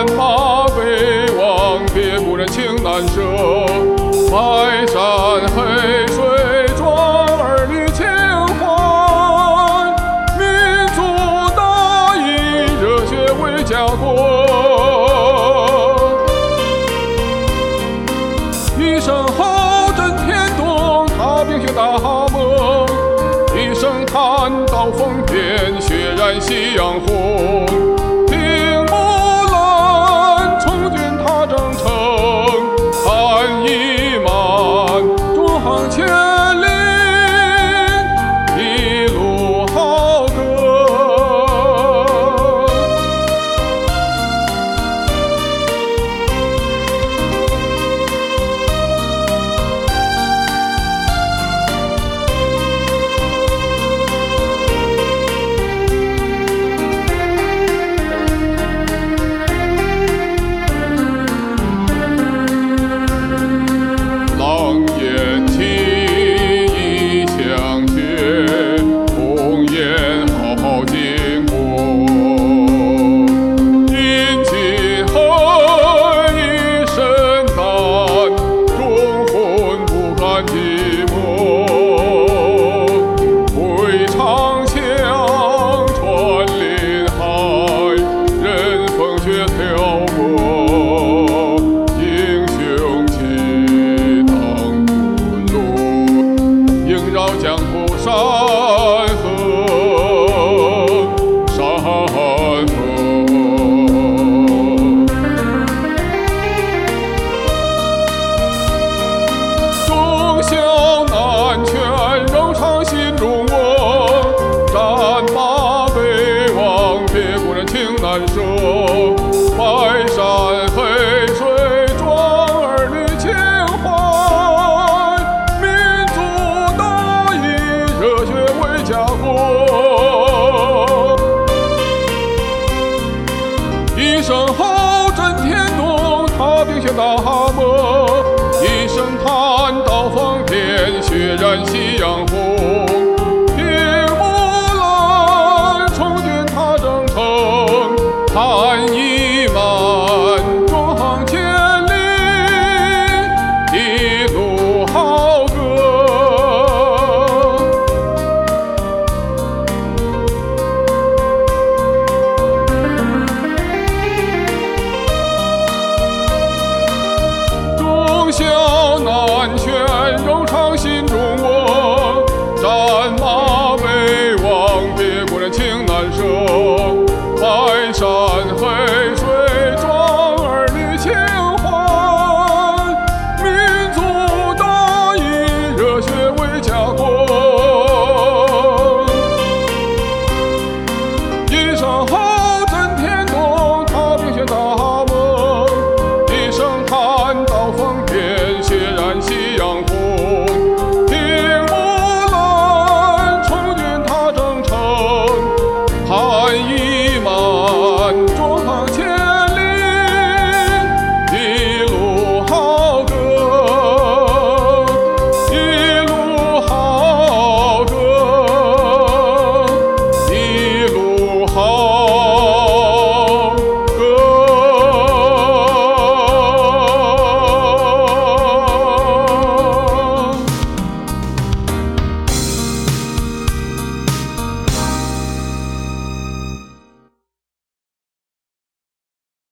马北望，别故人情难舍。白山黑水壮儿女情怀，民族大义热血为家国。一声吼震天动，踏冰雪大梦；一声叹刀锋片，血染夕阳红。听木兰从军踏征程，汉已满，中行千里，一路好歌。狼烟起，一响血，红颜好好经过。饮尽喝一身胆，忠魂不甘寂寞。挥长枪穿林海，任风雪漂泊。英雄气当滚路，萦绕江湖山河，山河。忠孝难全，柔肠心中窝。战马北望，别故人情难舍。白山黑水壮儿女情怀，民族大义热血为家国。一声吼震天动，踏冰雪大梦；一声叹刀锋片，血染夕阳红。听木兰从军踏征程，汉已满，中行千里，一路好歌。忠孝难全，柔肠